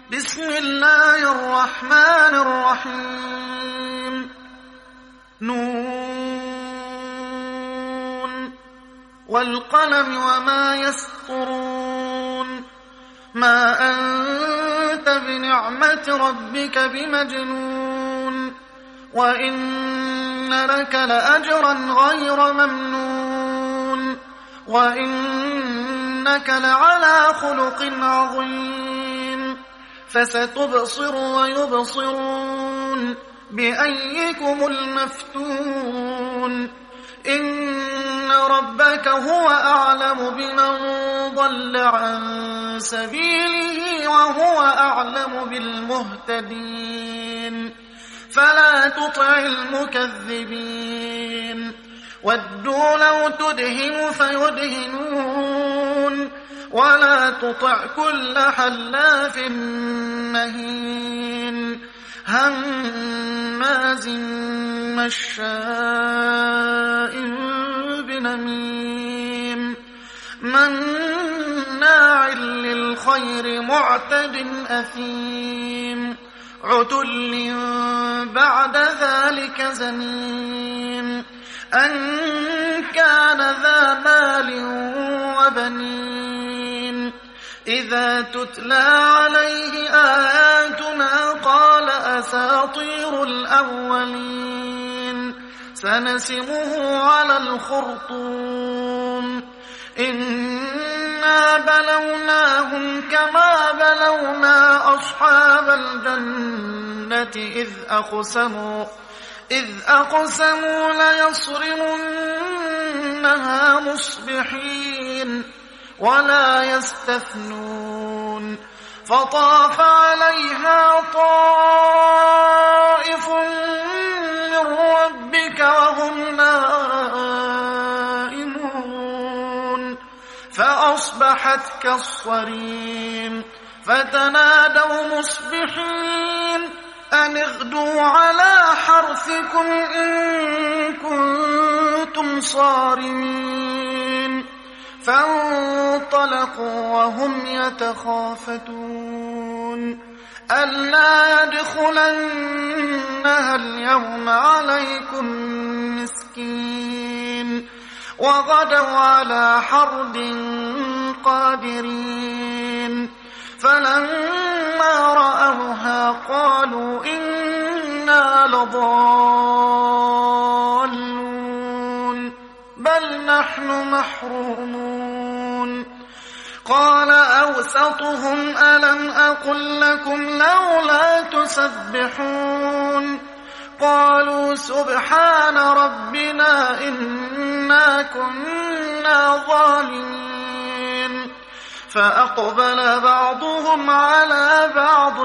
بسم الله الرحمن الرحيم نون والقلم وما يسطرون ما أنت بنعمة ربك بمجنون وإن لك لأجرا غير ممنون وإنك لعلى خلق عظيم فستبصر ويبصرون بأيكم المفتون إن ربك هو أعلم بمن ضل عن سبيله وهو أعلم بالمهتدين فلا تطع المكذبين ودوا لو تدهن فيدهنون ولا تطع كل حلاف مهين هماز مشاء بنميم مناع للخير معتد أثيم عتل بعد ذلك زنيم أن كان ذا مال وبنين إذا تتلى عليه آياتنا قال أساطير الأولين سنسمه على الخرطوم إنا بلوناهم كما بلونا أصحاب الجنة إذ أقسموا ليصرمنها مصبحين ولا يستثنون فطاف عليها طائف من ربك وهم نائمون فأصبحت كالصريم فتنادوا مصبحين أن اغدوا على حرثكم إن كنتم صارمين فانطلقوا وهم يتخافتون ألا يدخلنها اليوم عليكم مسكين وغدوا على حرد قادرين فلما رأوها قالوا إنا لضالون بل نحن محرومون قال أوسطهم ألم أقل لكم لولا تسبحون قالوا سبحان ربنا إنا كنا ظالمين فأقبل بعضهم على بعض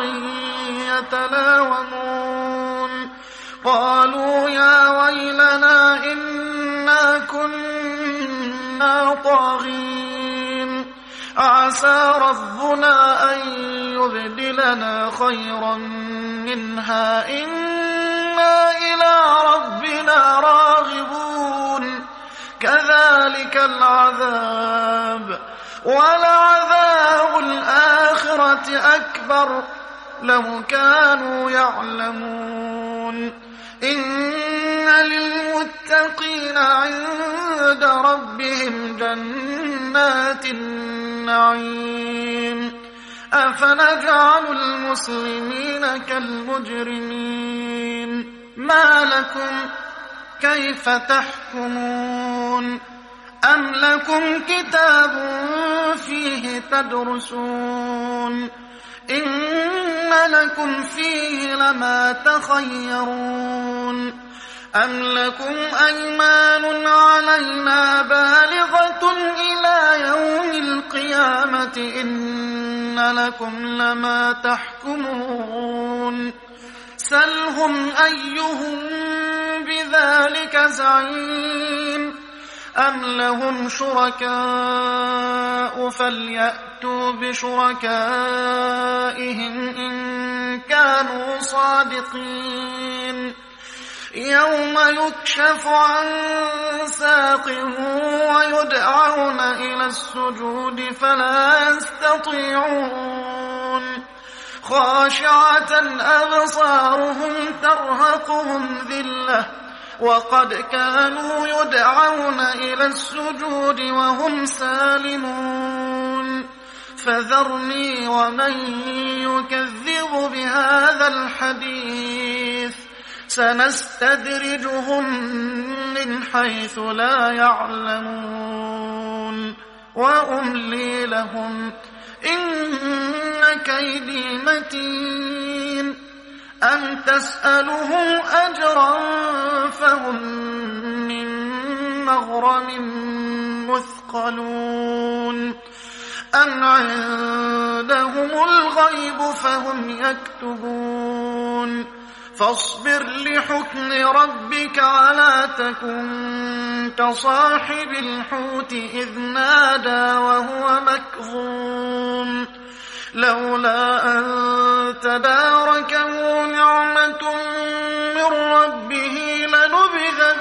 يتلاومون قالوا يا ويلنا إنا كنا طاغين عسى ربنا أن يبدلنا خيرا منها إنا إلى ربنا راغبون كذلك العذاب ولعذاب الآخرة أكبر لو كانوا يعلمون إن للمتقين عند ربهم جنات النعيم أفنجعل المسلمين كالمجرمين ما لكم كيف تحكمون أم لكم كتاب فيه تدرسون إن لكم فيه لما تخيرون أم لكم أيمان علينا بالغة إلى يوم القيامة إن لكم لما تحكمون سلهم أيهم بذلك زعيم أم لهم شركاء فليأتوا بشركائهم إن كانوا صادقين يوم يكشف عن ساق ويدعون إلى السجود فلا يستطيعون خاشعة أبصارهم ترهقهم ذلة وقد كانوا يدعون إلى السجود وهم سالمون فذرني ومن يكذب بهذا الحديث سنستدرجهم من حيث لا يعلمون وأملي لهم إن كيدي متين أم تسألهم أجرا فهم من مغرم مثقلون أم عندهم الغيب فهم يكتبون فاصبر لحكم ربك ولا تكن كصاحب الحوت إذ نادى وهو مكظوم لولا أن تداركه نعمة من ربه لنبذ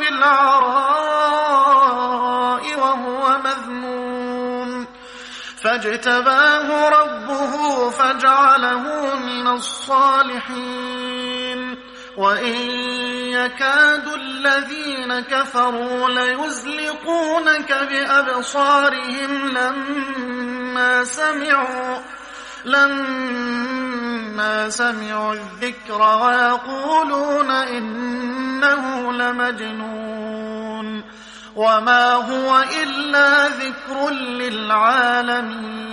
بالعراء وهو مذموم فاجتباه ربه فجعله من الصالحين وإن يكاد الذين كفروا ليزلقونك بأبصارهم لما سمعوا الذكر ويقولون إنه لمجنون وما هو إلا ذكر للعالمين